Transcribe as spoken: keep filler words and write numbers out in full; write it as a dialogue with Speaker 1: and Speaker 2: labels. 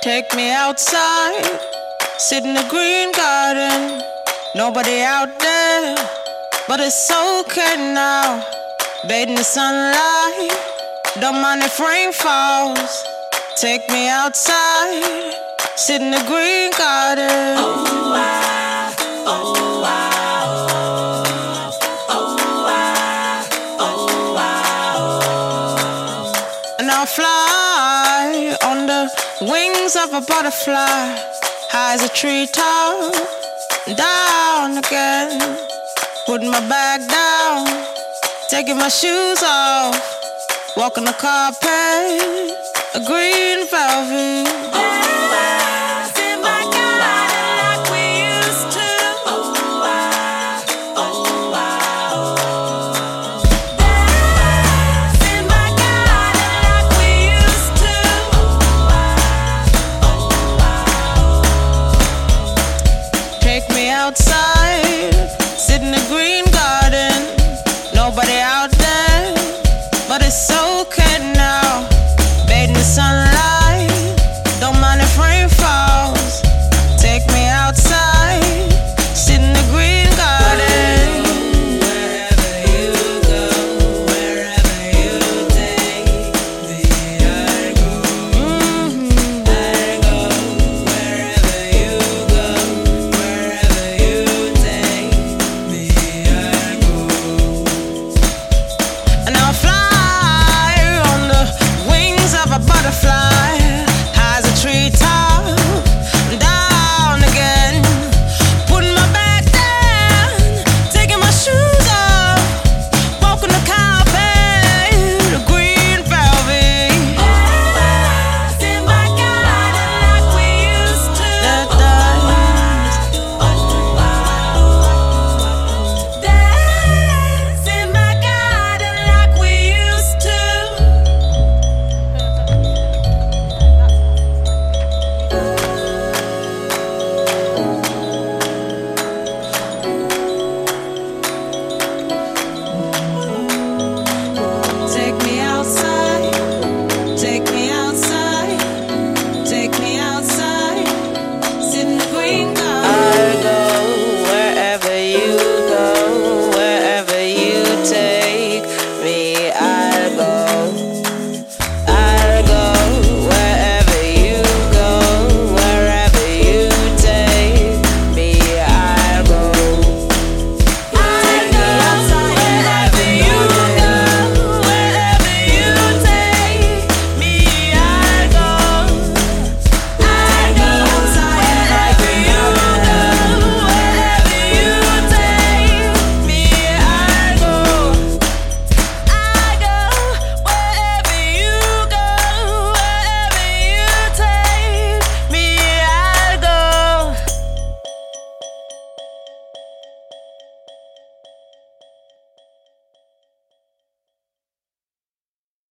Speaker 1: Take me outside, sit in the green garden. Nobody out there, but it's okay now. Bathe in the sunlight, don't mind if rain falls. Take me outside, sit in the green garden. Oh, I, oh, I. I'll fly on the wings of a butterfly, high as a treetop, down again. Putting my bag down, taking my shoes off, walking the carpet, a green velvet.